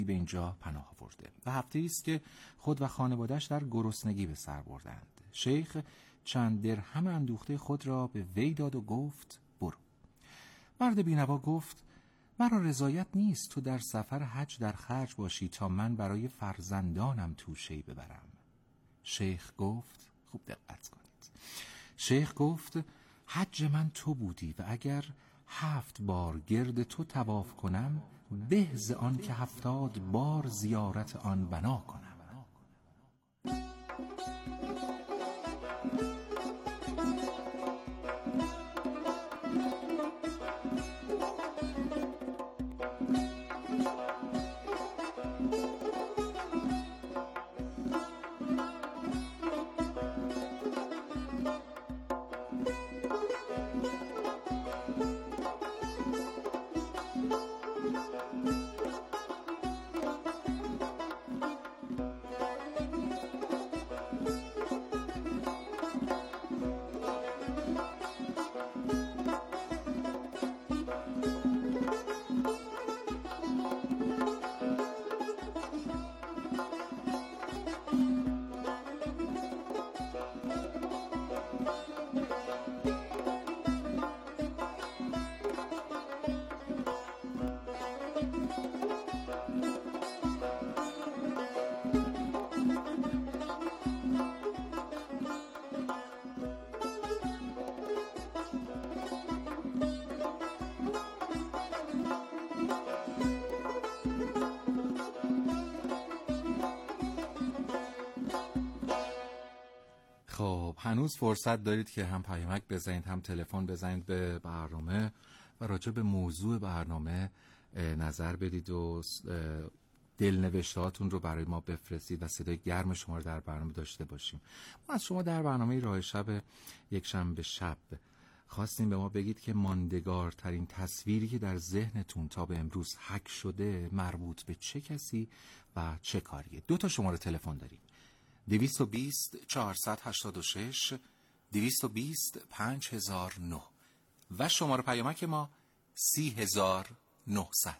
به اینجا پناه آورده و هفته‌ای است که خود و خانواده‌اش در گرسنگی به سر بردند. شیخ چند درهم اندوخته خود را به وی داد و گفت برو. مرد بینوا گفت مرا رضایت نیست تو در سفر حج در خرج باشی تا من برای فرزندانم توشه‌ای ببرم. شیخ گفت خوب دقت کنید. شیخ گفت حج من تو بودی و اگر 7 بار گرد تو طواف کنم به ز آن که 70 بار زیارت آن بنا کنم. خب هنوز فرصت دارید که هم پیامک بزنید هم تلفن بزنید به برنامه و راجع به موضوع برنامه نظر بدید و دلنوشتهاتون رو برای ما بفرستید و صدای گرم شما رو در برنامه داشته باشیم. ما از شما در برنامه راه شب یک شنبه شب خواستیم به ما بگید که ماندگارترین تصویری که در ذهنتون تا به امروز حک شده مربوط به چه کسی و چه کاریه. 2 شماره تلفن داریم: 220 486 220 5009 و شماره پیامک ما 30900.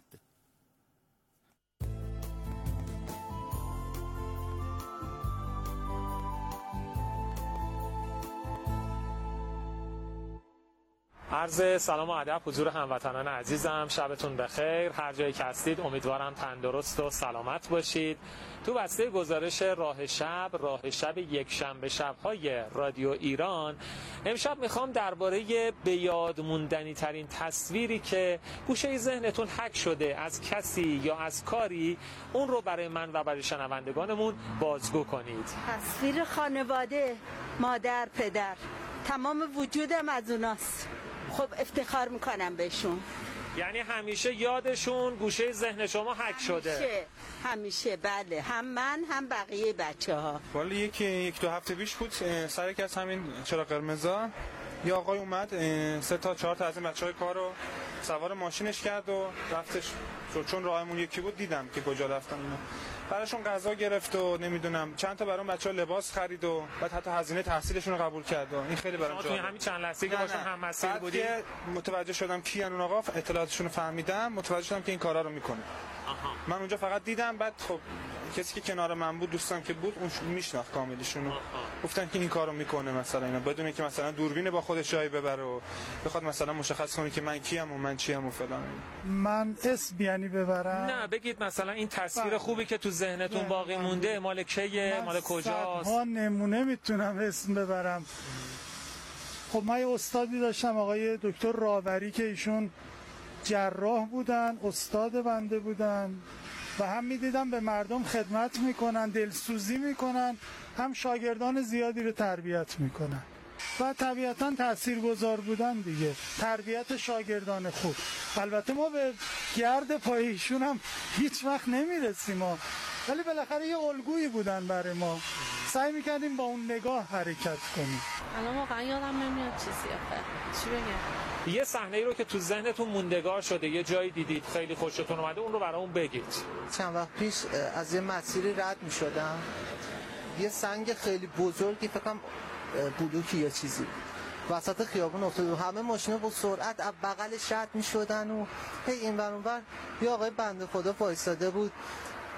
عرض سلام و ادب حضور هموطنان عزیزم، شبتون بخیر. هر جایی که هستید امیدوارم تندرست و سلامت باشید. تو بسته گزارش راه شب یک شنبه شب‌های رادیو ایران امشب میخوام درباره به یاد موندنی ترین تصویری که گوشه ذهنتون حک شده از کسی یا از کاری، اون رو برای من و برای شنوندگانمون بازگو کنید. تصویر خانواده، مادر، پدر، تمام وجودم از اوناست. خب افتخار میکنم بهشون. یعنی همیشه یادشون گوشه ذهن شما حک شده؟ همیشه بله، هم من هم بقیه بچه ها. والا یک دو هفته پیش بود، سر یکی از همین چراغ قرمزا یه آقای اومد 3 تا 4 تا از این بچهای کار رو سوار ماشینش کرد و رفتش. چون راهمون یکی بود دیدم که کجا رفتن اینا. براشون غذا گرفت و نمیدونم چند تا برام بچه‌ها لباس خرید و بعد حتی هزینه تحصیلشون رو قبول کرد و این خیلی برام جالب. تو همین چند لحظه که باشون هم مسئول بودی متوجه شدم کیان اون آقا، اطلاعاتشون رو فهمیدم، متوجه شدم که این کارا رو میکنه. من اونجا فقط دیدم، بعد خب کسی که کنار من بود، دوستم که بود، اون میشناخت کاملشون. گفتن که این کارو میکنه مثلا اینا، بدون اینکه مثلا دوربین با خودش جای ببره و بخواد مثلا مشخص کنه که من کیم و من چیم و فلان. من اسم یعنی ببرم؟ نه بگید مثلا این تصویر خوبی که تو ذهنتون باقی مونده مال کیه، مال کجاست؟ من نمونه میتونم اسم ببرم. خب من یه استادی داشتم آقای دکتر راوری که ایشون جراح بودن، استاد بنده بودن و هم میدیدم به مردم خدمت میکنن، دلسوزی میکنن، هم شاگردان زیادی رو تربیت میکنن و طبیعتا تاثیرگذار بودن دیگه، تربیت شاگردان خوب. البته ما به گرد پای ایشون هم هیچ وقت نمیرسیم ولی بالاخره یه الگویی بودن برای ما، سعی میکردیم با اون نگاه حرکت کنیم. الان واقعا یادم نمیاد چیزی چی بگم. یه صحنه‌ای رو که تو ذهنتون موندگار شده، یه جایی دیدید خیلی خوشتون اومده، اون رو برامون بگید. چند وقت پیش از یه مسیری رد میشدم، یه سنگ خیلی بزرگی، فکر کنم بلوکی یا چیزی وسط خیابون افتاد و همه ماشینا با سرعت از بغلش رد می‌شدن و هی این ور اون ور. یه آقای بنده خدا وایساده بود،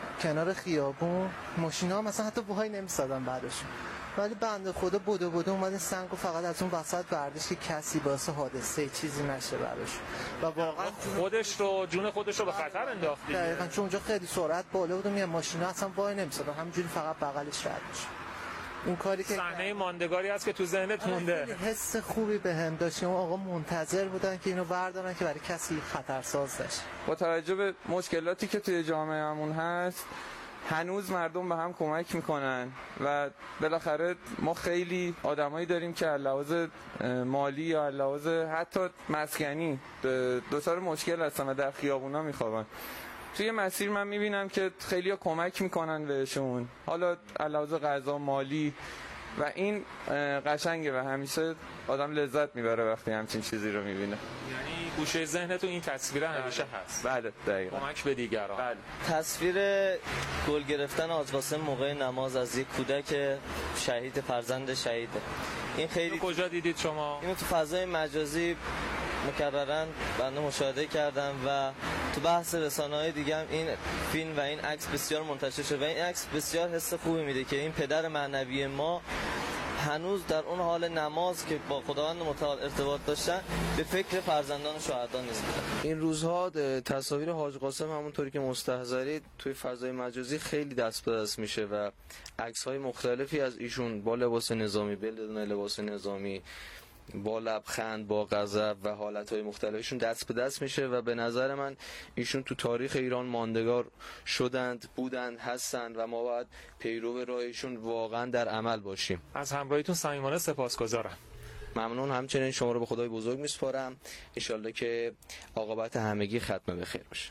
کنار خیابون، ماشینا مثلا حتی وای نمی‌سادن بعدشون، ولی بنده خدا بوده اومد سنگو فقط از اون وسط برداشت که کسی باعث حادثه چیزی نشه براش و واقعا جون خودش رو به خطر انداخت. دقیقاً چون اونجا خیلی سرعت بالا بود و ماشینا اصلا وای نمی‌سادن، همینجوری فقط بغلش رد میشه. اون کاری که صحنه ماندگاری است که تو ذهنت مونده. حس خوبی بهم داشت. اون آقا منتظر بودن که اینو بردارن که برای کسی خطرساز نشه. با توجه به مشکلاتی که توی جامعهمون هست هنوز مردم به هم کمک میکنن و بالاخره ما خیلی آدمایی داریم که لحاظ مالی یا لحاظ حتی مسکنی دوچار مشکل هستن و در خیابونا میخوابن. توی مسیر من میبینم که خیلی‌ها کمک میکنن بهشون، حالا لحاظ غذا، مالی، و این قشنگه و همیشه آدم لذت میبره وقتی همچین چیزی رو میبینه. یعنی گوشه ذهنتون این تصویر همیشه هست. بله دقیقاً. کمک به دیگران. بله. تصویر گل گرفتن حاج قاسم موقع نماز از یک کودک شهید، فرزند شهیده. این خیلی کجا دیدید شما؟ اینو تو فضای مجازی مکررن بنده مشاهده کردم و تو بحث رسانه‌های دیگه هم این فیلم و این عکس بسیار منتشر شد و این عکس بسیار حس خوبی میده که این پدر معنوی ما هنوز در اون حال نماز که با خداوند متعال ارتباط داشتن به فکر فرزندان شهدا نیست. این روزها تصاویر حاج قاسم همونطوری که مستحضرید توی فضای مجازی خیلی دست به دست میشه و عکس‌های مختلفی از ایشون با لباس نظامی، بدون لباس نظامی، با لبخند، با غضب و حالتهای مختلفشون دست به دست میشه و به نظر من ایشون تو تاریخ ایران ماندگار شدند، بودند، هستند و ما باید پیرو راهشون واقعا در عمل باشیم. از همراهیتون صمیمانه سپاسگزارم. ممنون. همچنین شما رو به خدای بزرگ میسپارم. انشالله که عاقبت همگی ختم به خیر باشه.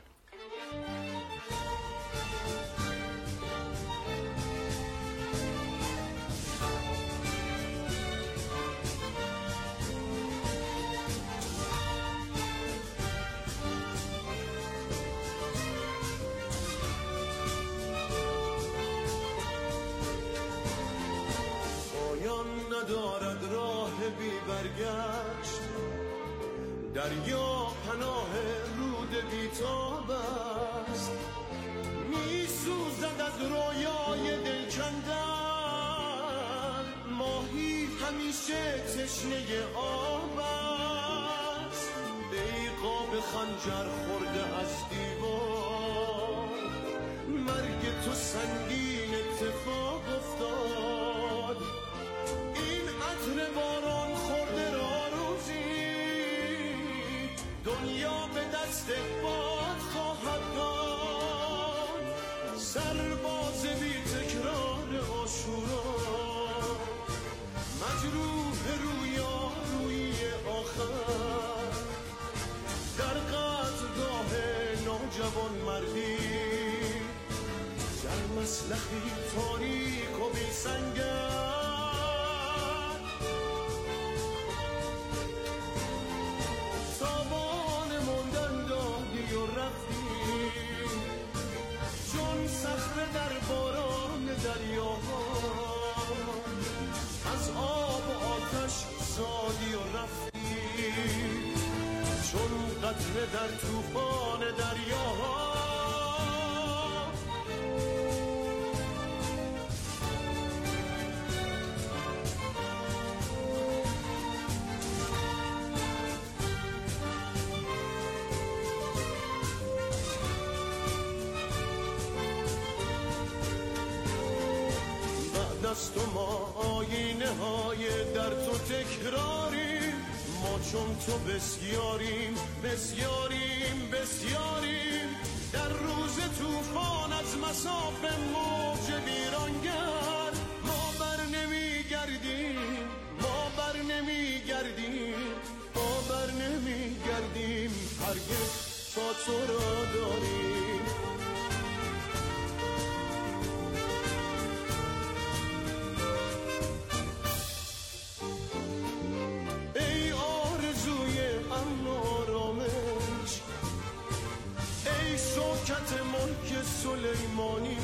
ندارد راه بی برگشت، دریا پناه رود بی‌تاب است، می سوزد از رویای دل کندن، ماهی همیشه تشنه آب است، بیقاب خنجر خورده از دیوار، مرگ تو سنگین اتفاق افتاد، عطر باران خورده را روزی دنیا به دست باد خواهد داد، سرباز بی تکرار عاشورا مجروح روی آخر، در قتلگاه نوجوان مردی در مسلخی تاریک و بی سنگر، صخره در باران دریاها، از آب و آتش زادی و رفتی، چون قطره در طوفان دریاها. دست و ما آینه های در تو تکراریم، ما چون تو بسیاریم در روز طوفان از مساف موج ویرانگر، ما بر نمیگردیم هرگز تا تو را داریم. شوکت ملک سلیمانی،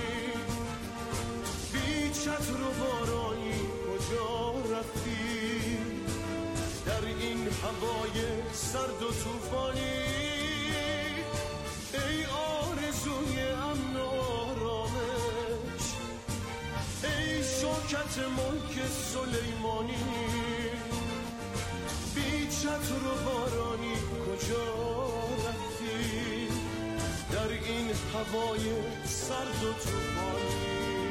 بی چتر و بارانی کجا رفتی، در این هوای سرد و طوفانی، ای آرزوی امن و مملکت ملک سلیمانی، بی چتر و بارانی کجا رفتی در این هوای سرد و طوفانی.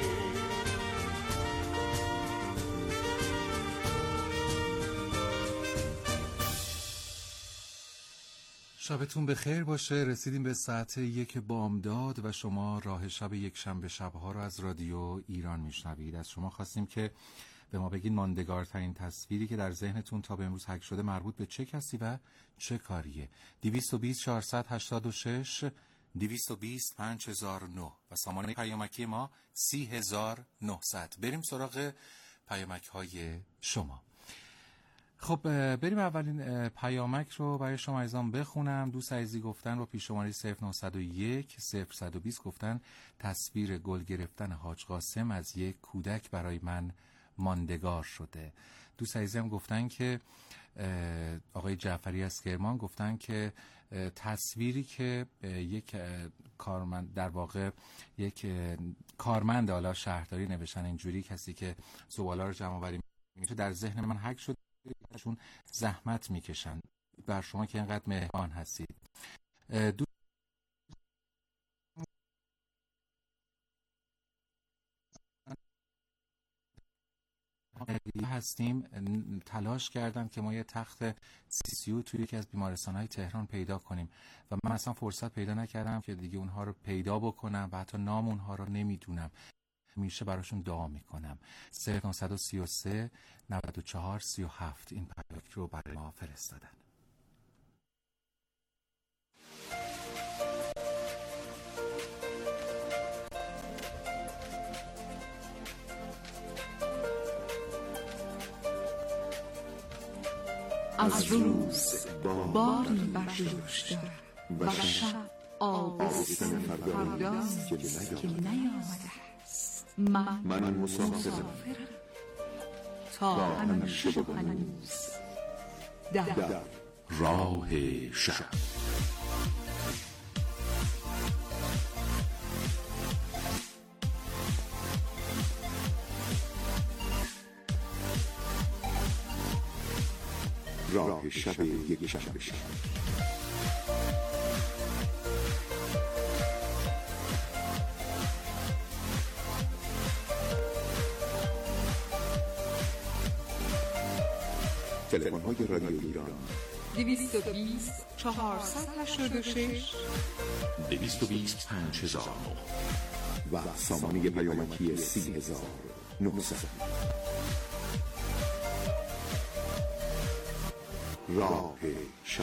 شبتون بخیر باشه. رسیدیم به ساعت 1 بامداد و شما راه شب یک شنبه شبها رو از رادیو ایران میشنوید. از شما خواستیم که به ما بگین ماندگارترین تصویری که در ذهنتون تا به امروز حک شده مربوط به چه کسی و چه کاریه. 220 486 220 5009 و سامانه پیامکی ما 30900. بریم سراغ پیامک های شما. خب بریم اولین پیامک رو برای شما عزیزان بخونم. دوست عزیزی گفتن با پیش شماره 0901 0120 گفتن تصویر گل گرفتن حاج قاسم از یک کودک برای من ماندگار شده. دوست عزیزی هم گفتن که آقای جعفری از کرمان گفتن که تصویری که یک کارمند، در واقع یک کارمند حالا شهرداری نوشتن اینجوری، کسی که زباله رو جمع آوری میشه، در ذهن من حک شد چون زحمت میکشن. بر شما که اینقدر مهربان هستید. هستیم تلاش کردم که ما یه تخت CCU توی یکی از بیمارستان‌های تهران پیدا کنیم و من اصلا فرصت پیدا نکردم که دیگه اونها رو پیدا بکنم و حتی نام اونها رو نمیدونم. همیشه براشون دعا میکنم. 0933 94 37 این پیامک رو برای ما فرستادن. از روز باری برداشته و شب آبستن فرداست که نیامده است. من مسافرم تا همیشه و هنوز در راه شب. راه شب یک شنبه شب. تلفن‌های رادیو ایران 220 486 220 5009 و سامانه پیامکی 30900. راه شب.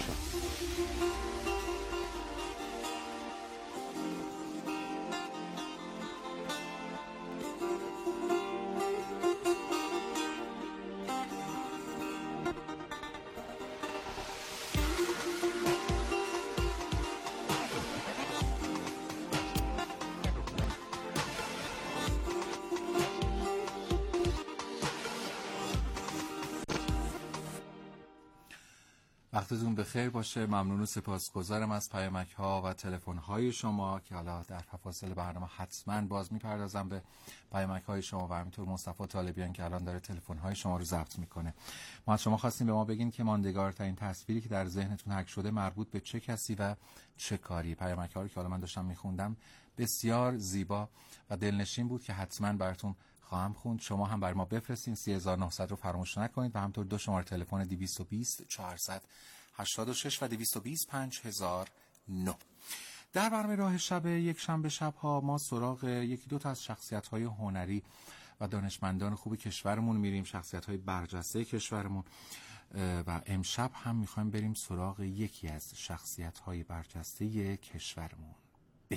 وقتتون بخیر باشه. ممنون و سپاسگزارم از پیامک ها و تلفن های شما که حالا در فواصل برنامه حتما باز میپردازم به پیامک های شما و همینطور مصطفی طالبیان که الان داره تلفن های شما رو ضبط میکنه. ما از شما خواستیم به ما بگین که ماندگارترین تصویری که در ذهنتون حک شده مربوط به چه کسی و چه کاری. پیامک ها رو که حالا من داشتم میخوندم بسیار زیبا و دلنشین بود که حتما براتون خواهم خوند. شما هم برای ما بفرستین. 3900 رو فراموش نکنید و همینطور دو شماره تلفن 220 486 و 220 5009. در برنامه راه شب یک شنبه شب‌ها ما سراغ یکی دو تا از شخصیت‌های هنری و دانشمندان خوب کشورمون میریم، شخصیت‌های برجسته کشورمون، و امشب هم می‌خوایم بریم سراغ یکی از شخصیت‌های برجسته کشورمون. بریم.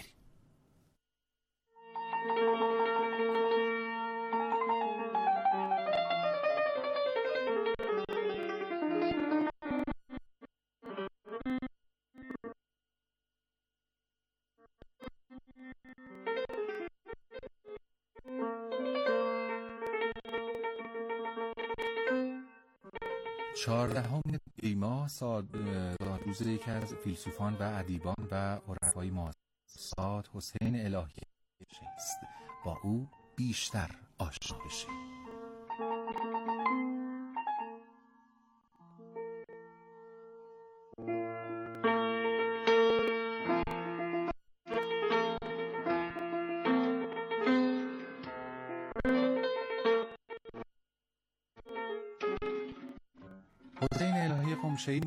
14 دی‌ماه روز یکی از فیلسوفان و ادیبان و عرفای معاصر حسین الهی است. با او بیشتر آشنا بشیم. حسین الهی قمشه‌ای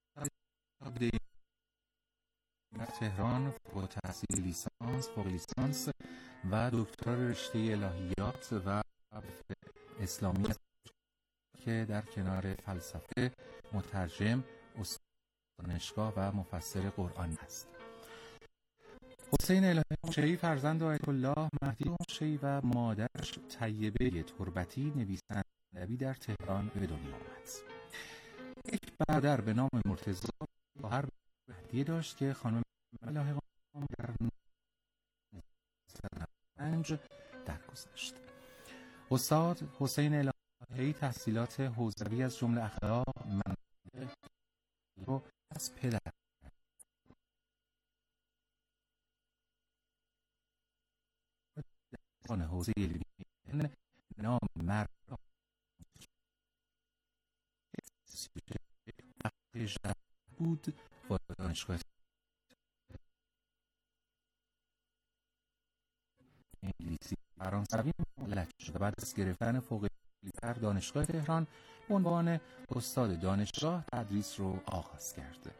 در تهران با تحصیل لیسانس، فوق لیسانس و دکترا رشته الهیات و اسلامی که در کنار فلسفه مترجم، استاد دانشگاه و مفسر قرآن است. حسین الهی قمشه‌ای فرزند آیت الله مهدی قمشه‌ای و مادرش طیبه تربتی نویسنده ادبی در تهران به دنیا آمد. یک برادر به نام مرتضی خواهر مهدی داشت که خانم الهی قمشه‌ای در 1995 درگذشت. استاد حسین الهی تحصیلات حوزوی از جمله اخلاق، منطق رو از پدر در حوزه علمی نام مرد بود با دانشگاه انگلیسی فرانسوی مولد شد و بعد از گرفتن فوق لیسانس در دانشگاه تهران به عنوان استاد دانشگاه تدریس رو آغاز کرد.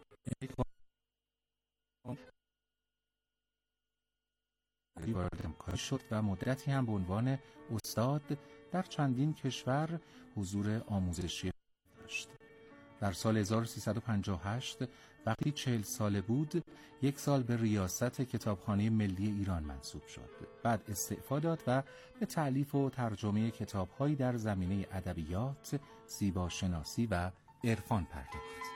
وارد همکاری شد و مدتی هم به عنوان استاد در چندین کشور حضور آموزشی داشت. در سال 1358 وقتی 40 ساله بود، 1 سال به ریاست کتابخانه ملی ایران منصوب شد. بعد استعفا داد و به تألیف و ترجمه کتاب‌هایی در زمینه ادبیات، زیباشناسی و عرفان پرداخت.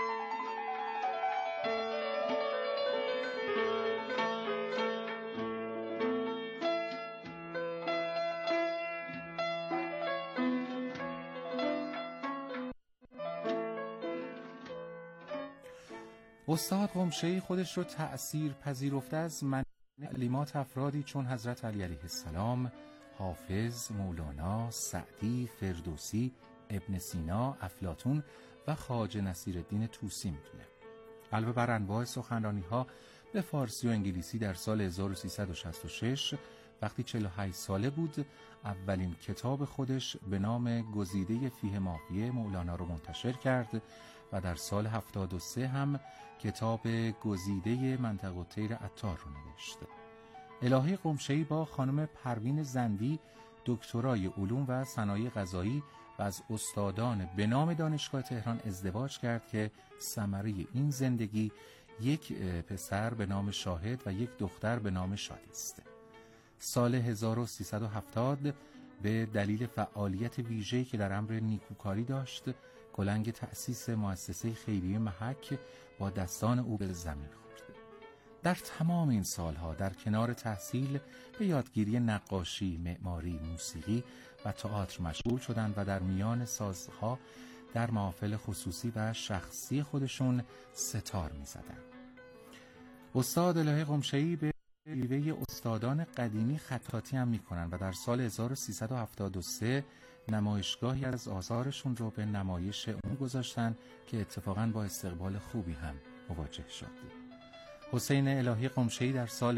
استاد قمشه‌ای خودش رو تأثیر پذیرفته از تعلیمات افرادی چون حضرت علی علیه السلام، حافظ، مولانا، سعدی، فردوسی، ابن سینا، افلاطون و خواجه نصیرالدین طوسی میدونه. علاوه بر انواع سخنرانی‌ها به فارسی و انگلیسی در سال 1366 وقتی 48 ساله بود، اولین کتاب خودش به نام گزیده فیه مافیه مولانا رو منتشر کرد و در سال 73 هم کتاب گزیده منطق الطیر عطار رو نوشت. الهی قمشه‌ای با خانم پروین زندی دکترای علوم و صنایع غذایی و از استادان به نام دانشگاه تهران ازدواج کرد که ثمره این زندگی یک پسر به نام شاهد و یک دختر به نام شادی است. سال 1370 به دلیل فعالیت ویژه‌ای که در امر نیکوکاری داشت، کلنگ تأسیس مؤسسه خیریه محک با دستان او به زمین خورد. در تمام این سالها در کنار تحصیل به یادگیری نقاشی، معماری، موسیقی و تئاتر مشغول شدند و در میان سازها در محافل خصوصی و شخصی خودشون ستار می‌زدند. استاد الهی قمشه‌ای به شیوه استادان قدیمی خطاطی هم می‌کنند و در سال 1373 نمایشگاهی از آثارشون رو به نمایش اون گذاشتن که اتفاقاً با استقبال خوبی هم مواجه شد. حسین الهی قمشه‌ای در سال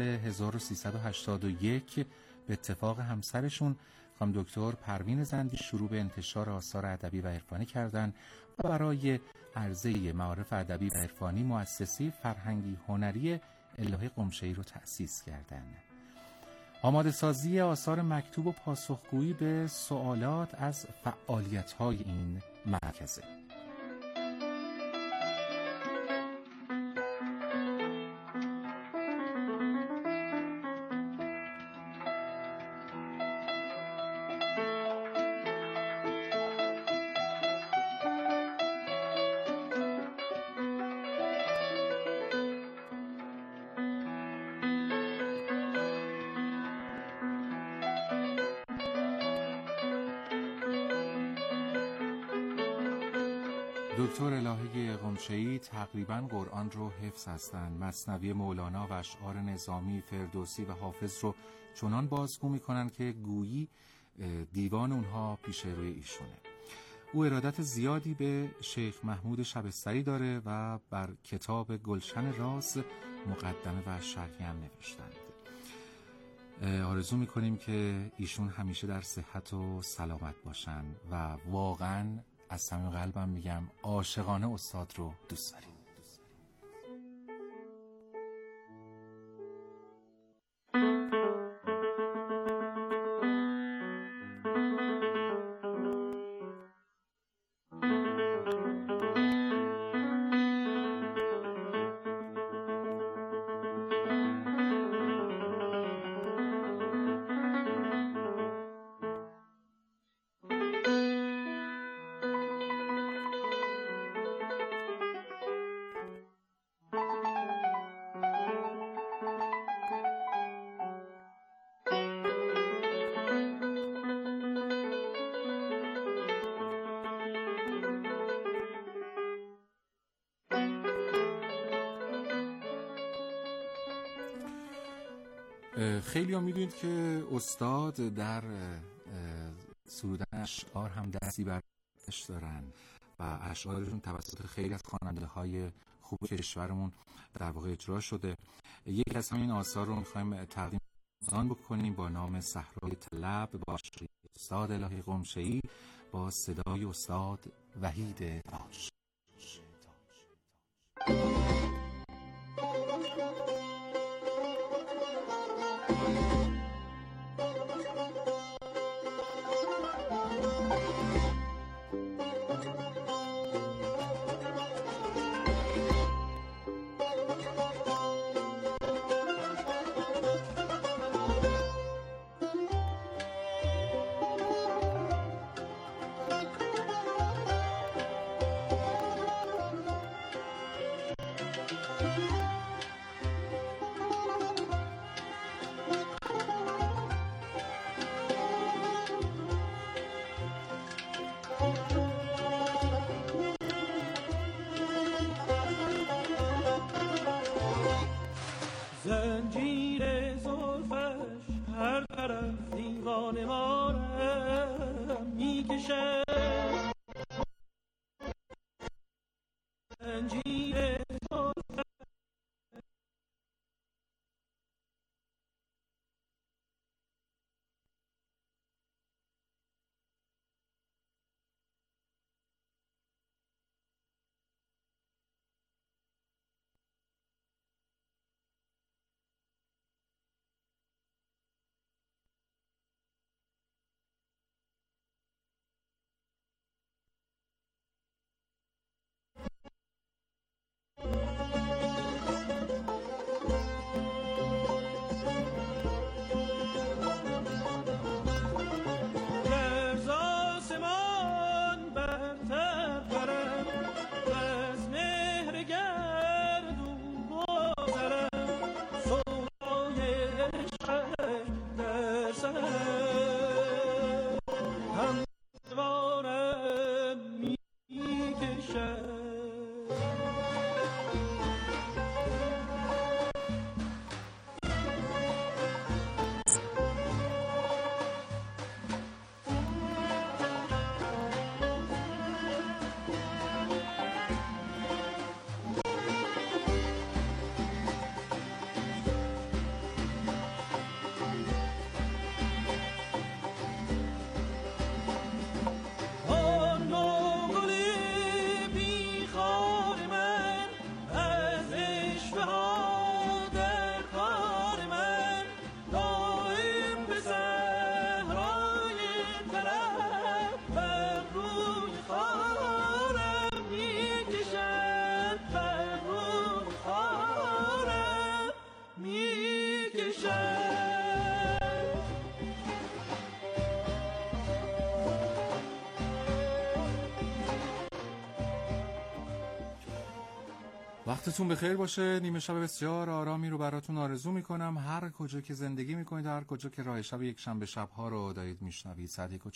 1381 به اتفاق همسرشون خانم دکتر پروین زندی شروع به انتشار آثار ادبی و عرفانی کردند و برای عرضه معارف ادبی و عرفانی مؤسسه فرهنگی هنری الهی قمشه‌ای رو تأسیس کردند. آماده سازی آثار مکتوب و پاسخگویی به سوالات از فعالیت‌های این مرکزه. دکتر الهی قمشه‌ای تقریباً قرآن رو حفظ هستند. مثنوی مولانا و اشعار نظامی، فردوسی و حافظ رو چنان بازگو می‌کنند که گویی دیوان اونها پیش روی ایشونه. او ارادت زیادی به شیخ محمود شبستری داره و بر کتاب گلشن راز مقدمه و شرحی هم نوشتند. آرزو میکنیم که ایشون همیشه در صحت و سلامت باشن و واقعا از صمیم قلبم میگم عاشقانه استاد رو دوست داریم. خیلی ها میدونید که استاد در سرودن اشعار هم دستی برش دارن و اشعارشون توسط خیلی از خواننده های خوب کشورمون در واقع اجرا شده. یکی از همین آثار رو میخوایم تقدیم آن بکنیم با نام صحرای طلب با شعر استاد الهی قمشه‌ای با صدای استاد وحید داش. زنجیر زلفش هر طرف دیوان ما را میکشه، زنجیر زلفش وقتتون بخیر باشه. نیمه شب بسیار آرامی رو براتون آرزو میکنم. هر کجا که زندگی میکنید، هر کجا که راه شب یک شنبه شب‌ها رو دارید میشنوید،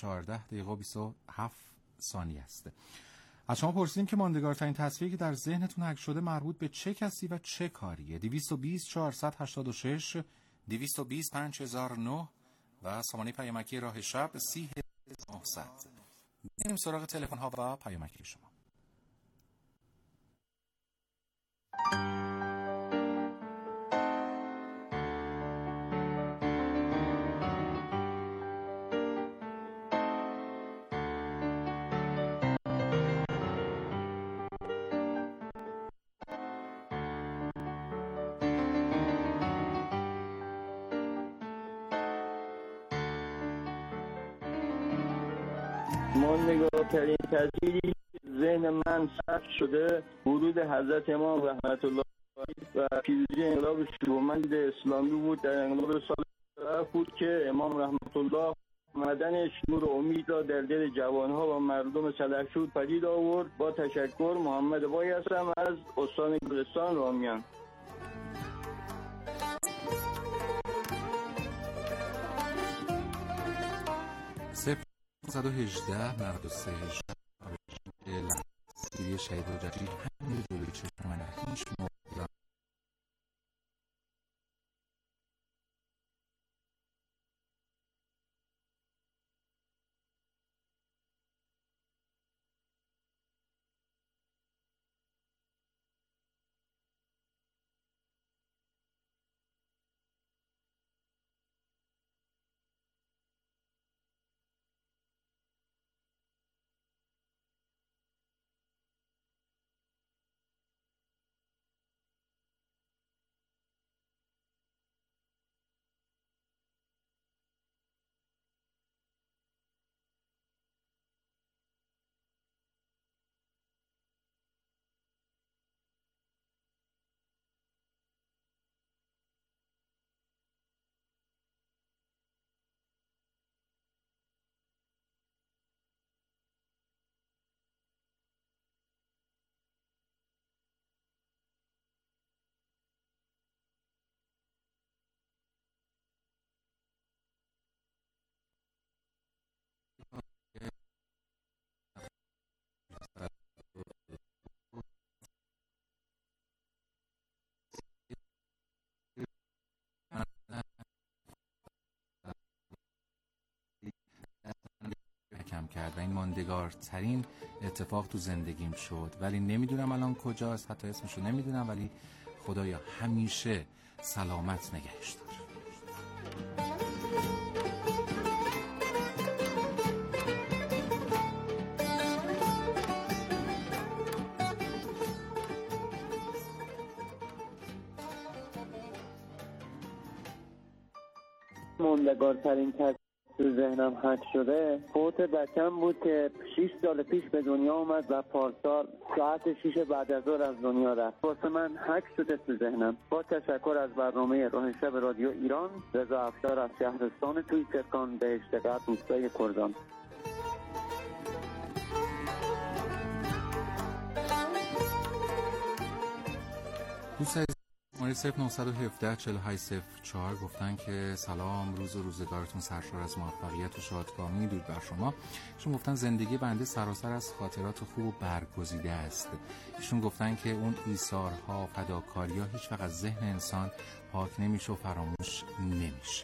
1:14:27 است. از شما پرسیدیم که ماندگارترین تصویری که در ذهنتون حک شده مربوط به چه کسی و چه کاریه؟ 220 486 220 5009 و سامانه پیامکی راه شب 3900. بریم سراغ تلفن ها و پیامکی شما. ماندگارترین تصویری ذهن من ثبت شده ورود حضرت امام رحمت الله و پیروزی انقلاب شورمند اسلامی بود. در انقلاب سال بود که امام رحمت الله آمدنش نور و امید را در دل جوانها و مردم سلحشور پدید آورد. با تشکر، محمد بای هستم از استان گلستان رامیان. 918 93 سیری شهید رجبی همین جلوی چشم من هیچ موقع کرد و این ماندگارترین اتفاق تو زندگیم شد، ولی نمیدونم الان کجاست، حتی اسمشو نمیدونم، ولی خدایا همیشه سلامت نگهش دار. ماندگارترین تو ذهنم حک شده فوت بچم بود که 6 سال پیش به دنیا اومد و پارسال ساعت 6 بعد از ظهر از دنیا رفت. واسه من حک شده تو ذهنم. با تشکر از برنامه راه شب رادیو ایران. رضا افشار از شهرستان توی ترکان بهشت غرب روستای کرزان. دوست ماری 0917 4804 گفتن که سلام، روز و روزگارتون سرشار از موفقیت و شادکامی درود بر شما. ایشون گفتن زندگی بنده سراسر از خاطرات خوب و برگزیده است. ایشون گفتن که اون ایثارها، فداکاری‌ها هیچ وقت از ذهن انسان پاک نمیشه و فراموش نمیشه.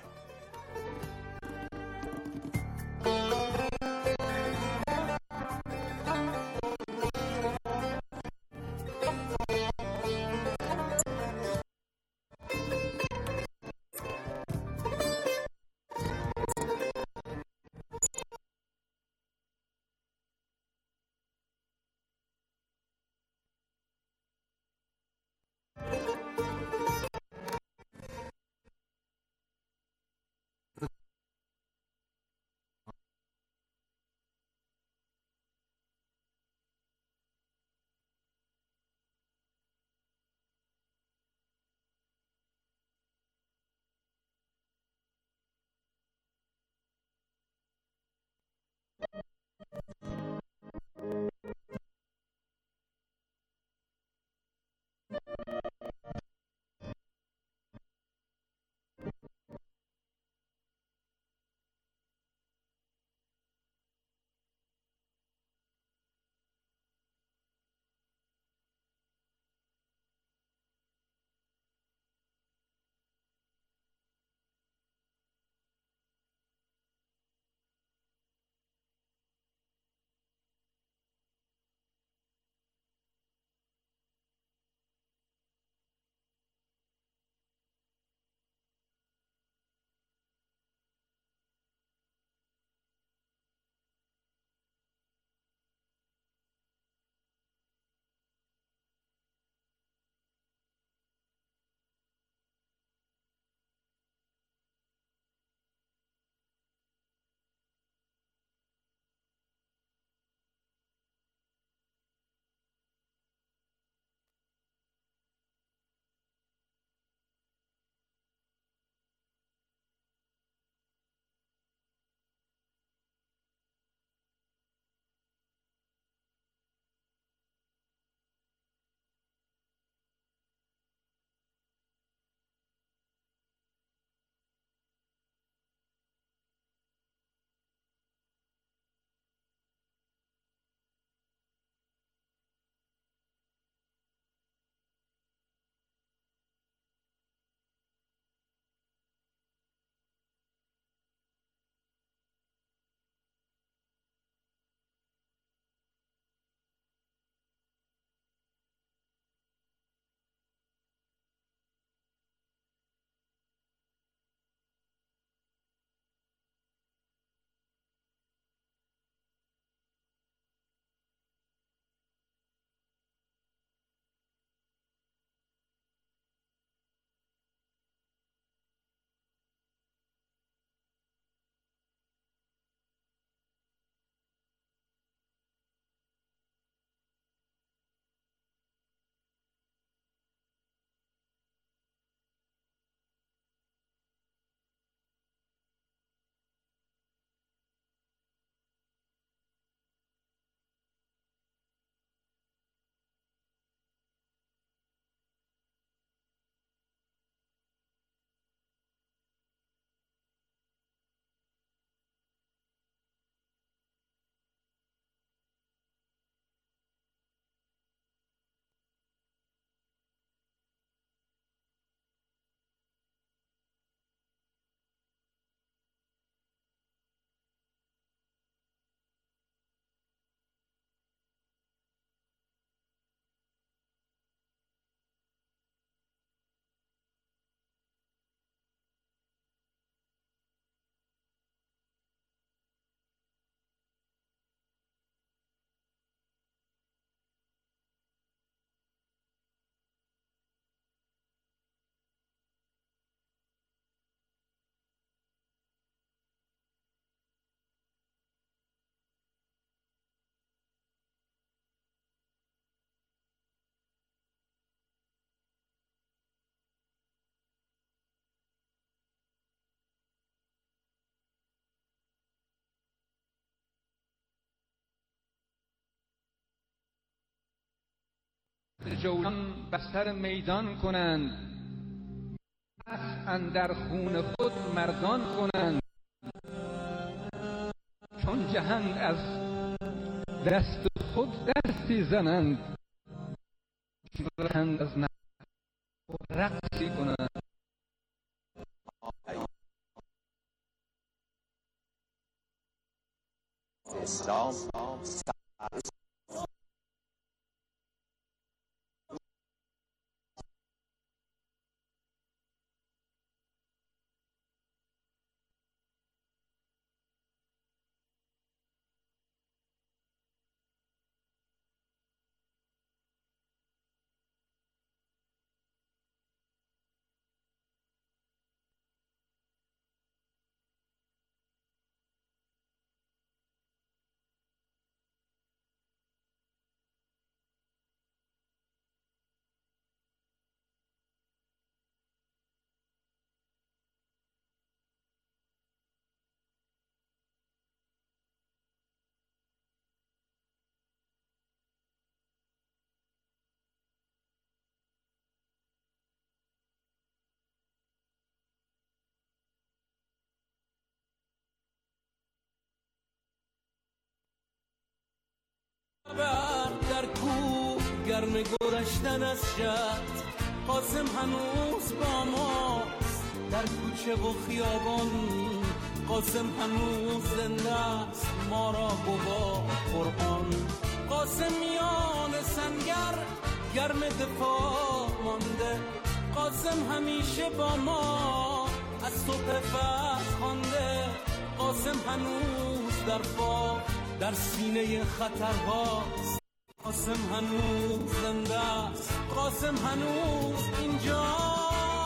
جولان بستر میدان کنند، اندر خون خود مردان کنند. چون جهند از دست خود دستی زنند، جهند از نفس خود رقصی کنند. اسلام در کوه گرم گذشتن از شب، قاسم هنوز با ماست در کوچه و خیابان. قاسم هنوز زنده است، ما را گواه قرآن. قاسم میان سنگر گرم دفاع مانده، قاسم همیشه با ما از صبح فرض خوانده. قاسم هنوز در پا در سینه خطرهاست، قاسم هنوز زنده است، قاسم هنوز اینجاست.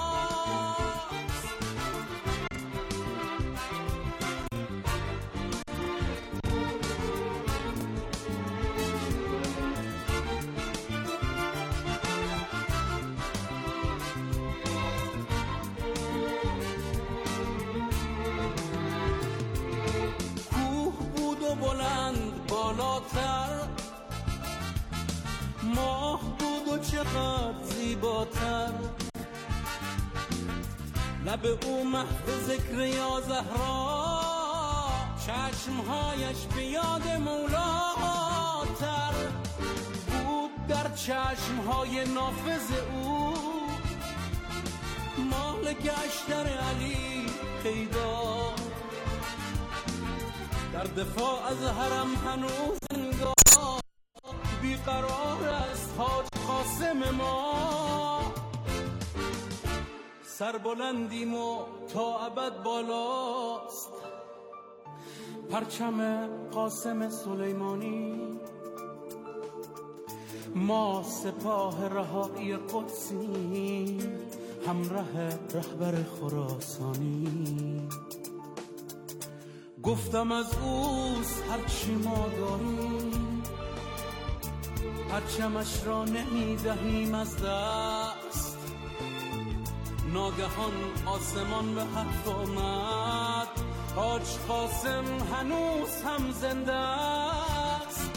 بلند بالاتر، ماه بود و چقدر زیباتر. لب او محو ذکر یا زهرا، چشمهایش به یاد مولاتر بود. در چشمهای نافذ او مال گشتر علی پیدا. در دفاع از حرم هنوز انگار بیقرار است حاج قاسم ما. سربلندیم و تا ابد بالاست پرچم قاسم سلیمانی. ما سپاه رهایی قدسی، همراه رهبر خراسانی. گفتم از اوست هرچی ما داریم، پرچمش را نمیدهیم از دست. ناگهان آسمان به حرف آمد، حاج قاسم هنوز هم زنده است.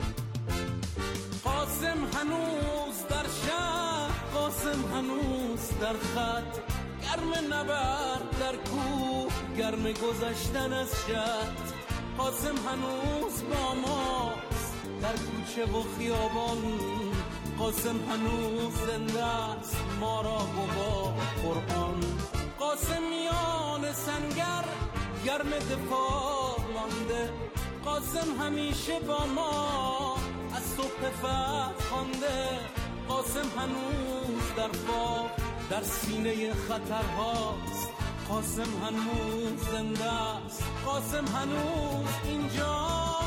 قاسم هنوز در شهر، قاسم هنوز در خط، گرم نبرد در کوه، گرم گذشتن از شط. قاسم هنوز با ماست در کوچه و خیابان. قاسم هنوز زنده است، ما را گواه قرآن. قاسم میان سنگر گرم دفاع مانده، قاسم همیشه با ما از صبح فتح خوانده. قاسم هنوز در پا در سینه خطرهاست، قاسم هنوز زنده است، قاسم هنوز اینجاست.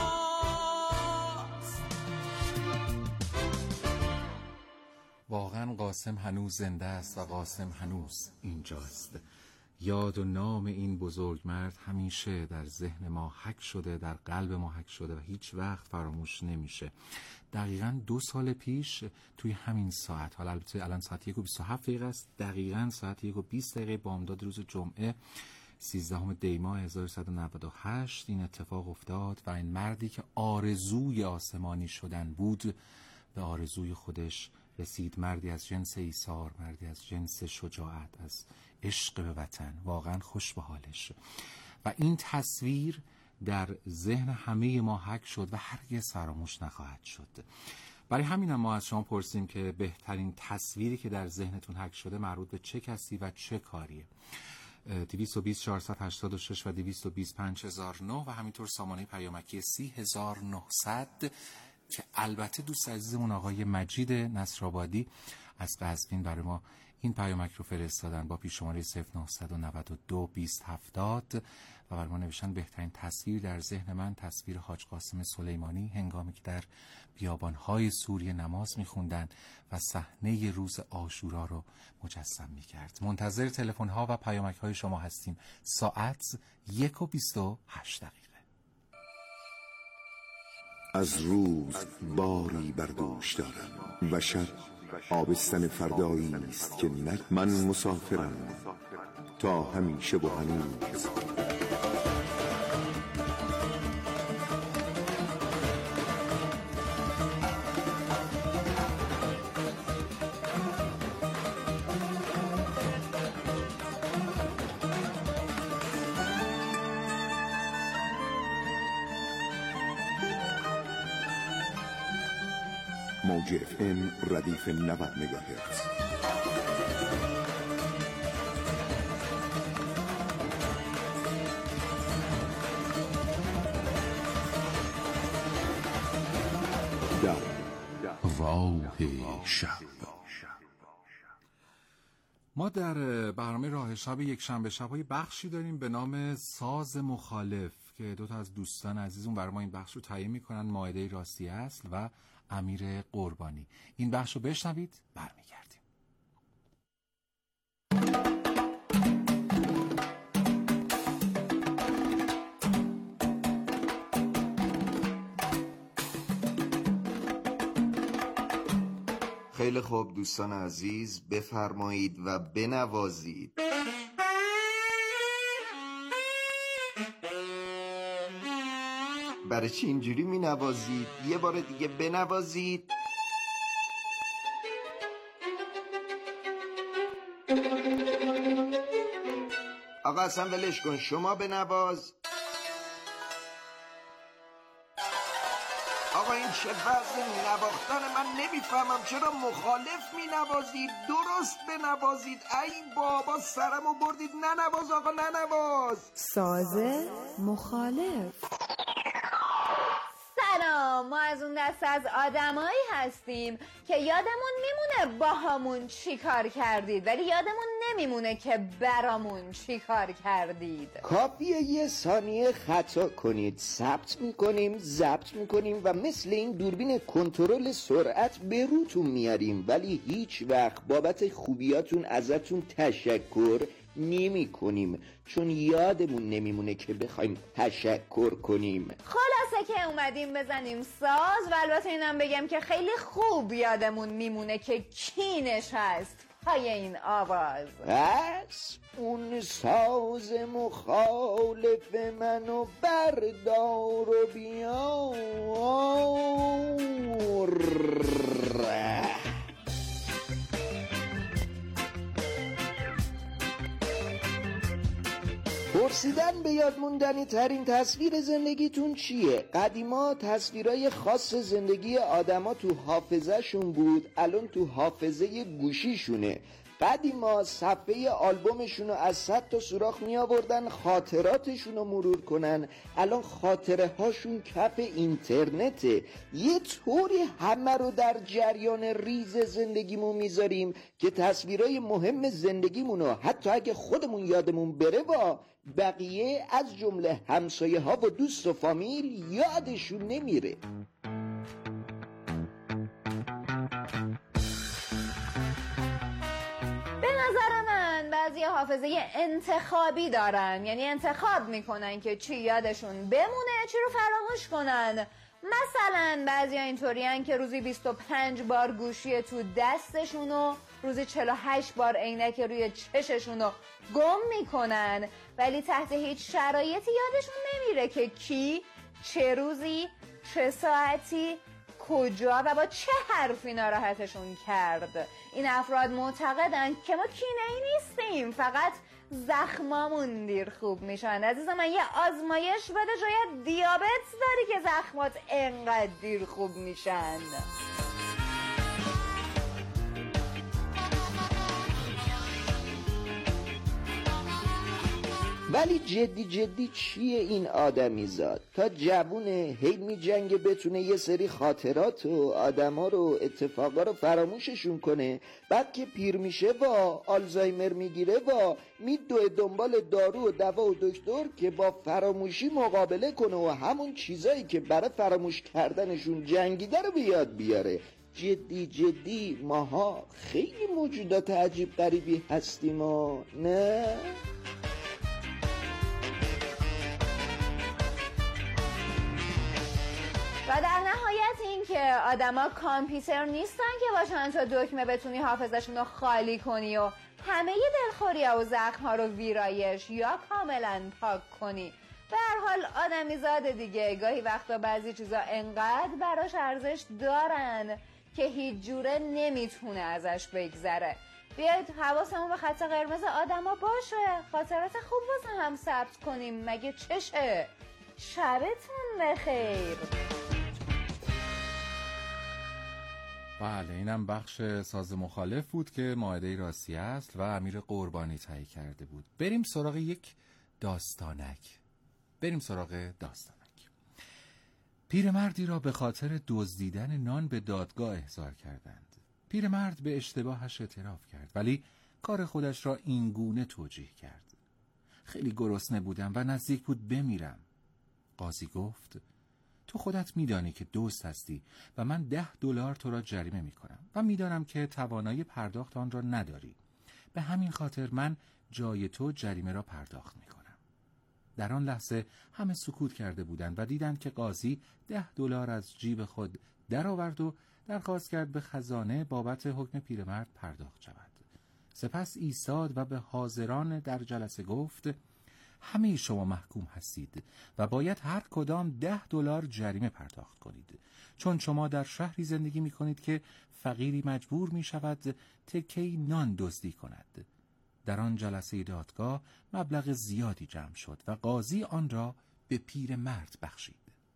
واقعا قاسم هنوز زنده است و قاسم هنوز اینجاست. یاد و نام این بزرگ مرد همیشه در ذهن ما حک شده، در قلب ما حک شده و هیچ وقت فراموش نمیشه. دقیقاً 2 سال پیش توی همین ساعت، حالا البته الان ساعت 1:27 است، دقیقاً ساعت 1:20 بامداد روز جمعه 13 دی ماه 1198 این اتفاق افتاد و این مردی که آرزوی آسمانی شدن بود به آرزوی خودش رسید، مردی از جنس ایثار، مردی از جنس شجاعت، از عشق به وطن، واقعا خوش به حالش. و این تصویر در ذهن همه ما حک شد و هرگز فراموش نخواهد شد. برای همین ما از شما پرسیم که بهترین تصویری که در ذهنتون حک شده مربوط به چه کسی و چه کاریه؟ 220 486 و 220 5009 و همینطور سامانه پیامکی 30900 که البته دوست عزیزمون آقای مجید نصرآبادی از قزوین برای ما این پیامک رو فرستادن با پیش‌شماره 0992 2070 و برای ما نوشتن بهترین تصویر در ذهن من تصویر حاج قاسم سلیمانی هنگامی که در بیابان‌های سوریه نماز می‌خوندن و صحنه روز عاشورا رو مجسم می‌کرد. منتظر تلفن‌ها و پیامک‌های شما هستیم. ساعت 1:28. از روز باری بر دوش دارم و شب آبستن فردایی است که من مسافرم تا همیشه و همیشه. موج FM ردیف 90 مگاهرتز. راه شب. ما در برنامه راه شب یک شنبه شب‌های بخشی داریم به نام ساز مخالف که دو تا از دوستان عزیزمون برای ما این بخش رو تهیه می‌کنن، مائده راستی اصل و امیر قربانی. این بخش رو بشنوید، برمیگردیم. خیلی خوب دوستان عزیز، بفرمایید و بنوازید. برای چی اینجوری می نوازید؟ یه بار دیگه بنوازید. آقا اصلا ولش کن، شما بنواز. آقا این چه وضع نواختن؟ من نمیفهمم چرا مخالف مینوازید؟ درست بنوازید. ای بابا سرمو بردید. ننواز آقا، ننواز. ساز مخالف. سلام، ما از اون دسته از آدمایی هستیم که یادمون میمونه باهامون چی کار کردید ولی یادمون نمیمونه که برامون چی کار کردید. کافیه یه ثانیه خطا کنید، ثبت میکنیم، ضبط میکنیم و مثل این دوربین کنترل سرعت به روتون میاریم، ولی هیچ وقت بابت خوبیاتون ازتون تشکر نمی کنیم چون یادمون نمیمونه که بخوایم تشکر کنیم. خلاصه که اومدیم بزنیم ساز و البته اینم بگم که خیلی خوب یادمون میمونه که کی نشست پای این آواز. پس اون ساز مخالف منو بردار و بیار. پرسیدن به یاد موندنی ترین تصویر زندگیتون چیه؟ قدیما تصویرای خاص زندگی آدما تو حافظه شون بود، الان تو حافظه گوشیشونه. قدیما صفحه آلبومشون رو از 100 تا سوراخ می آوردن خاطراتشون رو مرور کنن، الان خاطره هاشون کف اینترنته. یه طوری همه رو در جریان ریز زندگیمون میذاریم که تصویرای مهم زندگیمون رو حتی اگه خودمون یادمون بره با بقیه از جمله همسایه ها و دوست و فامیل یادشون نمیره. بعضی حافظه انتخابی دارن، یعنی انتخاب میکنن که چی یادشون بمونه چی رو فراموش کنن. مثلا بعضی ها اینطورین که روزی 25 بار گوشی تو دستشون و روزی 48 بار عینک روی چششون رو گم میکنن ولی تحت هیچ شرایطی یادشون نمیره که کی، چه روزی، چه ساعتی، کجا و با چه حرفی ناراحتشون کرد. این افراد معتقدن که ما کینه‌ای نیستیم، فقط زخمامون دیر خوب میشن. عزیزم من یه آزمایش بده، شاید دیابت داری که زخمات انقدر دیر خوب میشن. ولی جدی چیه این آدمی زاد؟ تا جوونه هی می جنگه بتونه یه سری خاطرات و آدما رو اتفاقا رو فراموششون کنه، بعد که پیر میشه و آلزایمر میگیره و میدوه دنبال دارو و دوا و دکتر که با فراموشی مقابله کنه و همون چیزایی که برای فراموش کردنشون جنگیده رو به یاد بیاره. جدی ماها خیلی موجودات عجیب غریبی هستیم و نه؟ و در نهایت این که آدما کامپیوتر نیستن که با چند تا دکمه بتونی حافظشون رو خالی کنی و همه دلخوری‌ها و زخم‌ها رو ویرایش یا کاملا پاک کنی. به هر حال آدمی زاده دیگه، گاهی وقتا بعضی چیزا انقدر براش ارزش دارن که هیچ جوره نمیتونه ازش بگذره. بیاید حواسمون به خط قرمز آدما باشه، خاطرات خوب واسه هم ثبت کنیم، مگه چشه؟ شبتون بخیر. بله، اینم بخش ساز مخالف بود که مائده راستی است و امیر قربانی تهیه کرده بود. بریم سراغ یک داستانک. پیرمردی را به خاطر دزدیدن نان به دادگاه احضار کردند. پیرمرد به اشتباهش اعتراف کرد، ولی کار خودش را این گونه توجیه کرد: خیلی گرسنه بودم و نزدیک بود بمیرم. قاضی گفت: تو خودت میدانی که دزد هستی و من $10 تو را جریمه میکنم و میدانم که توانایی پرداخت آن را نداری. به همین خاطر من جای تو جریمه را پرداخت میکنم. در آن لحظه همه سکوت کرده بودند و دیدند که قاضی $10 از جیب خود درآورد و درخواست کرد به خزانه بابت حکم پیرمرد پرداخت شود. سپس ایستاد و به حاضران در جلسه گفت: همه شما محکوم هستید و باید هر کدام $10 جریمه پرداخت کنید، چون شما در شهری زندگی می کنید که فقیری مجبور می شود تکه‌ای نان دزدی کند. در آن جلسه دادگاه مبلغ زیادی جمع شد و قاضی آن را به پیرمرد بخشید.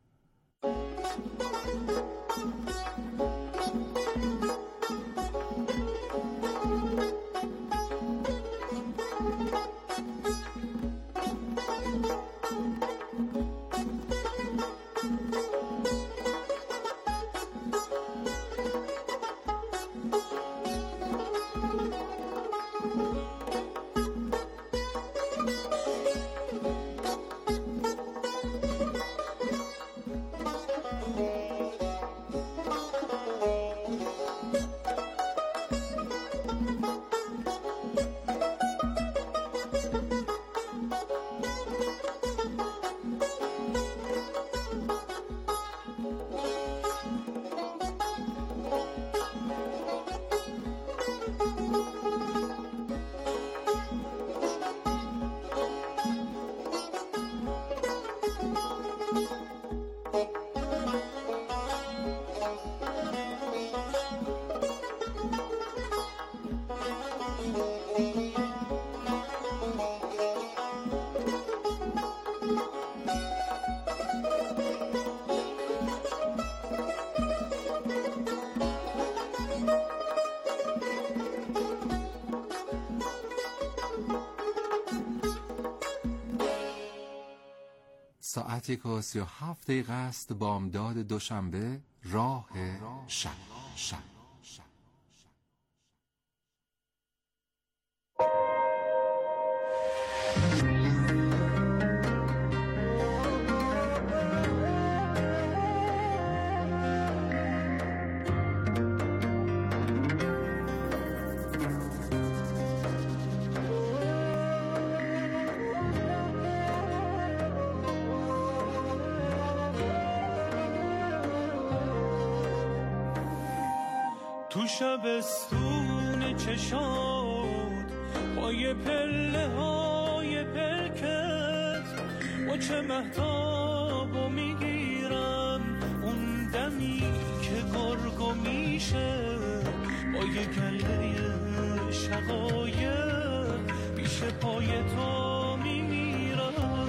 ساعت 1:37 است. بامداد دوشنبه، راه شب. تو شبستون چشات پای پله های پلکت با چه مهتابو میگیرم اون دمی که میشه با یه گله شقایق پیش پای تو میمیرم.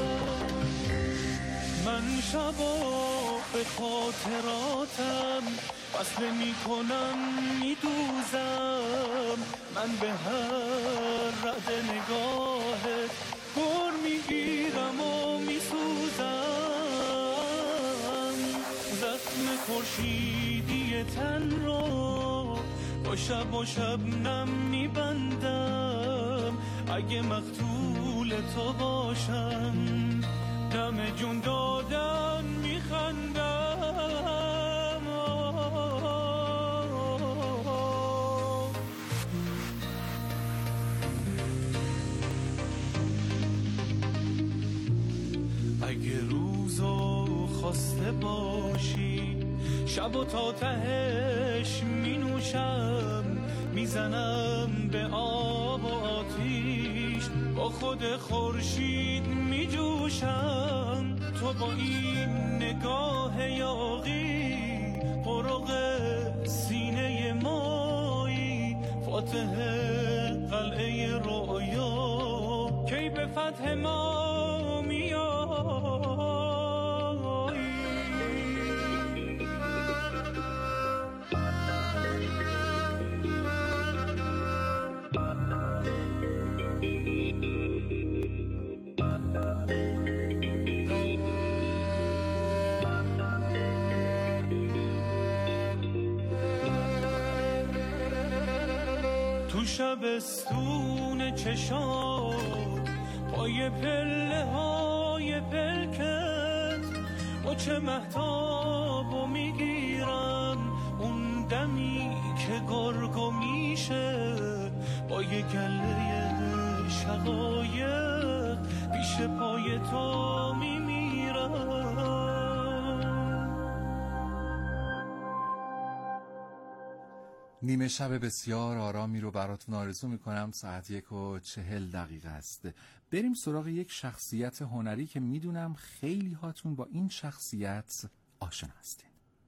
من شبا به خاطراتم وصله میکنم میدوزم، من به هر رد نگاهت پر میگیرم و میسوزم. زخم خورشیدی تن رو با شب و شبنم میبندم، اگه مقتول تو باشم دم جون دادن میخندم. اگه روزو خواسته باشی شب و تا تهش می نوشم، میزنم به آب و آتیش با خود خورشید می جوشم. تو با این نگاه یاغی قرق سینه مایی، فاتح قلعه رویا کی به فتح ما میایی. تو شبستون چشات پای پله های پلکت با چه مهتابو میگیرم، اون دمی که گرگو میشه با یه گله شقایق پیش پای تو میمیرم. نیمه شب بسیار آرامی رو براتون آرزو میکنم. ساعت 1:40 است. بریم سراغ یک شخصیت هنری که میدونم خیلی هاتون با این شخصیت آشنا هستین.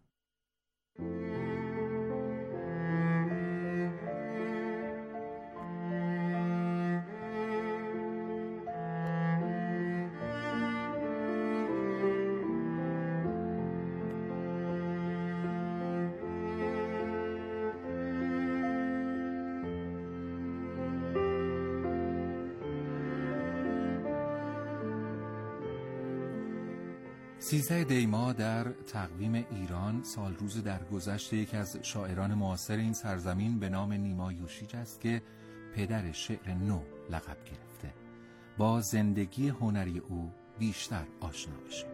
13 دی ماه در تقویم ایران سال روز درگذشت یکی از شاعران معاصر این سرزمین به نام نیما یوشیج است که پدر شعر نو لقب گرفته. با زندگی هنری او بیشتر آشنا بشیم.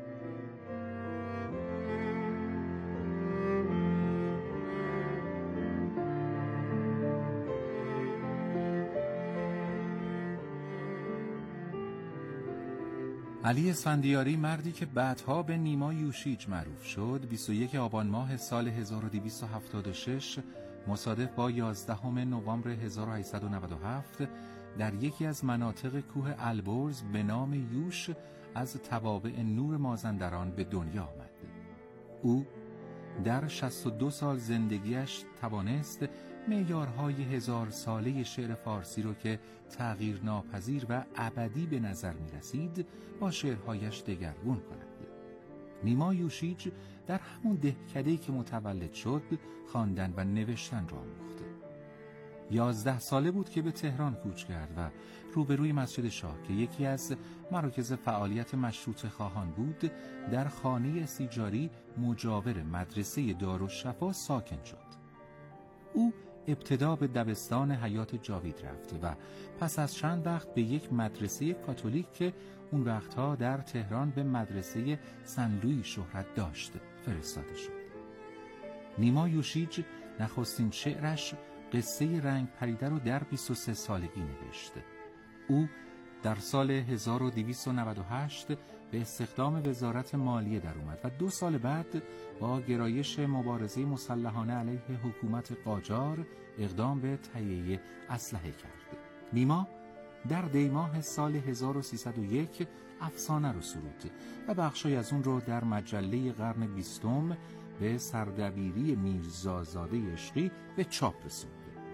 علی اسفندیاری، مردی که بعدها به نیما یوشیج معروف شد، 21 آبان ماه سال 1276 مصادف با 11 نوامبر 1897 در یکی از مناطق کوه البرز به نام یوش از توابع نور مازندران به دنیا آمد. او در 62 سال زندگیش توانست معیارهای 1000 ساله شعر فارسی رو که تغییر ناپذیر و ابدی به نظر می رسید با شعرهایش دگرگون کند. نیما یوشیج در همون دهکده‌ای که متولد شد خواندن و نوشتن را آموخت. 11 ساله بود که به تهران کوچ کرد و روبروی مسجد شاه که یکی از مراکز فعالیت مشروطه خواهان بود در خانه سیجاری مجاور مدرسه دارالشفا ساکن شد. او ابتدا به دبستان حیات جاوید رفت و پس از چند وقت به یک مدرسه کاتولیک که اون وقتها در تهران به مدرسه سنلوی شهرت داشت فرستاده شد. نیما یوشیج نخستین شعرش قصه رنگ پریده رو در 23 سالگی نوشت. او در سال 1298 به استخدام وزارت مالیه در اومد و 2 سال بعد با گرایش مبارزه مسلحانه علیه حکومت قاجار اقدام به تهیه اسلحه کرد. نیما در دیماه سال 1301 افسانه رو سرود و بخشی از اون رو در مجله قرن 20 به سردبیری میرزازاده عشقی به چاپ رسوند.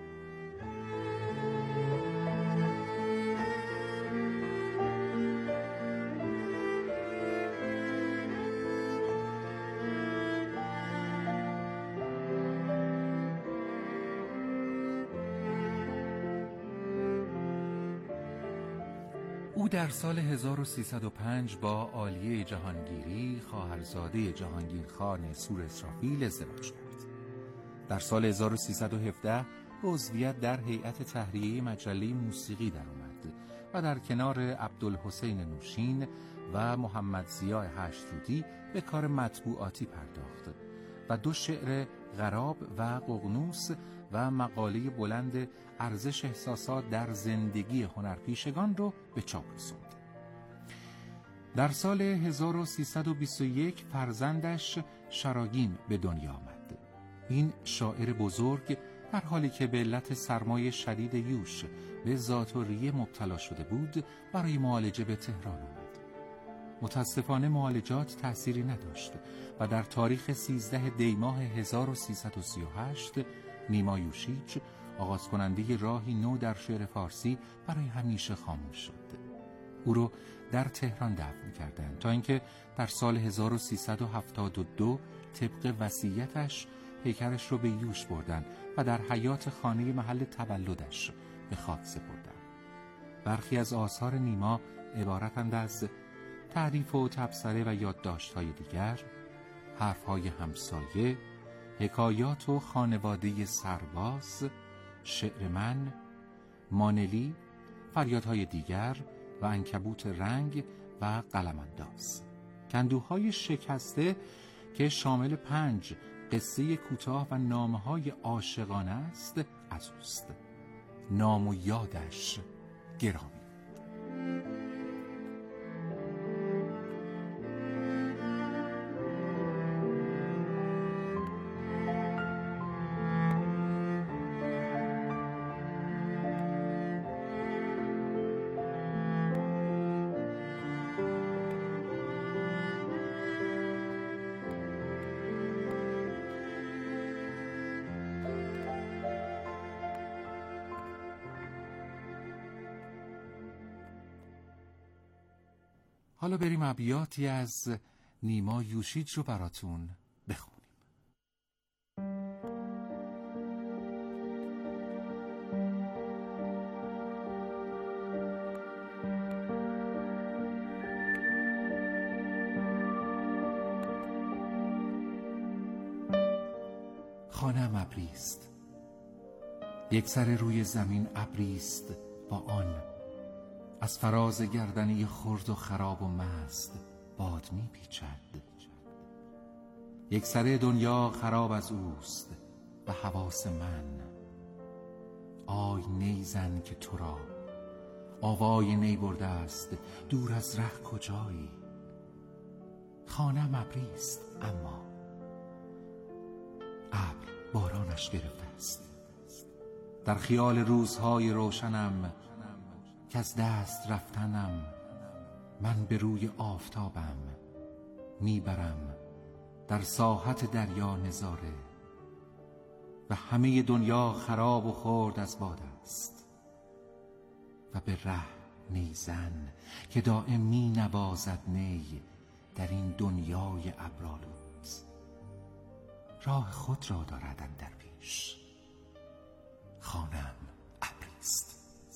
او در سال 1305 با عالیه جهانگیری خواهرزاده جهانگیر خان سور اسرافیل ازدواج کرد. در سال 1317 به عضویت در هیئت تهریه مجله موسیقی درآمد و در کنار عبدالحسین نوشین و محمد ضیاء هشترودی به کار مطبوعاتی پرداخت و 2 شعر غراب و ققنوس و مقاله بلند ارزش احساسات در زندگی هنرپیشگان رو به چاپ رسوند. در سال 1321 فرزندش شراگیم به دنیا آمد. این شاعر بزرگ در حالی که به علت سرمای شدید یوش به ذات‌الریه مبتلا شده بود برای معالجه به تهران آمد. متاسفانه معالجات تأثیری نداشت و در تاریخ 13 دی ماه 1338 نیما یوشیج آغاز کننده راهی نو در شعر فارسی برای همیشه خاموش شد. او رو در تهران دفن کردند تا اینکه در سال 1372 طبق وصیتش پیکرش رو به یوش بردن و در حیاط خانه محل تولدش به خاک سپردن. برخی از آثار نیما عبارتند از تعریف و تبصره و یادداشت‌های دیگر، حرف‌های همسایه، حکایات و خانواده سرباز، شعر من، مانلی، فریادهای دیگر و عنکبوت رنگ و قلم‌انداز. کندوهای شکسته که شامل 5 قصه کوتاه و نامه‌های عاشقانه است از اوست. نام و یادش گرامی. حالا بریم ابیاتی از نیما یوشیج رو براتون بخونیم. خانه‌ام ابریست، یک سر روی زمین ابریست با آن از فراز گردنه خرد و خراب و مست باد می پیچد. یک سر دنیا خراب از اوست و حواس من. آی نیزن که تو را آوای نی برده است، دور از ره کجایی؟ خانه‌ام ابریست اما ابر بارانش گرفته است. در خیال روزهای روشنم که از دست رفتنم، من به روی آفتابم میبرم در ساحت دریا نظاره و همه دنیا خراب و خرد از باد است و به ره نیزن که دائم می نوازد نی در این دنیای ابرآلود، راه خود را دارد اندر پیش. خانه‌ام ابریست.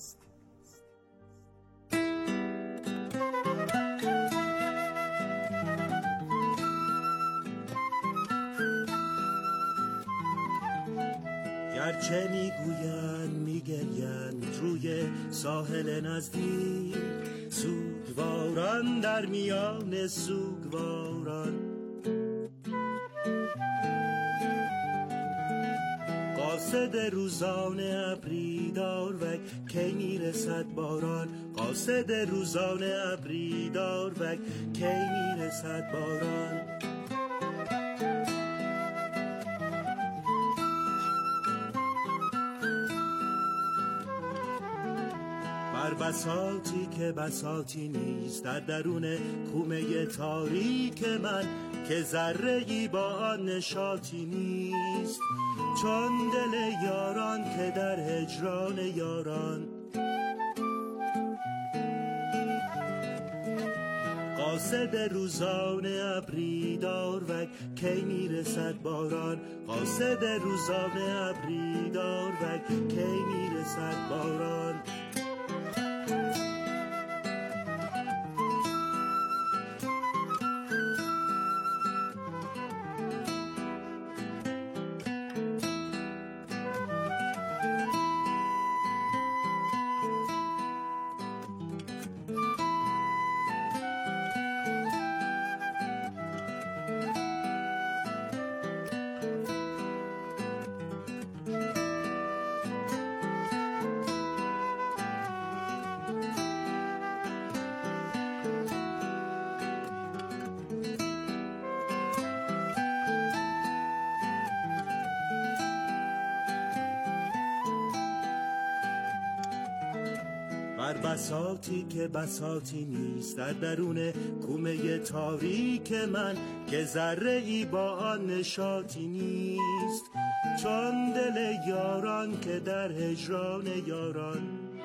گرچه میگویند میگریند روی ساحل نزدیک، سوگواران در میان سوگواران، قاصد روزانه ابری داروک کی میرسد باران، قاصد روزانه ابری داروک کی میرسد باران. بر بساطی که بساطی نیست در درون کومه تاریک من، که ذره‌ای با آن نشاطی نیست، چون دل یاران که در هجران یاران. قاصد روزانه ابری داروک کی میرسد باران، قاصد روزانه ابری داروک کی میرسد باران. بر بساطی که بساطی نیست در درون کومه تاریک من، که ذره‌ای با آن نشاطی نیست، چون دل یاران که در هجران یاران.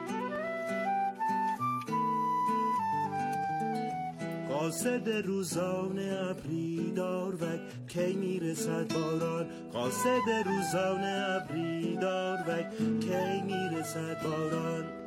قاصد روزانه ابری داروک کی میرسد باران، قاصد روزانه ابری داروک کی میرسد باران.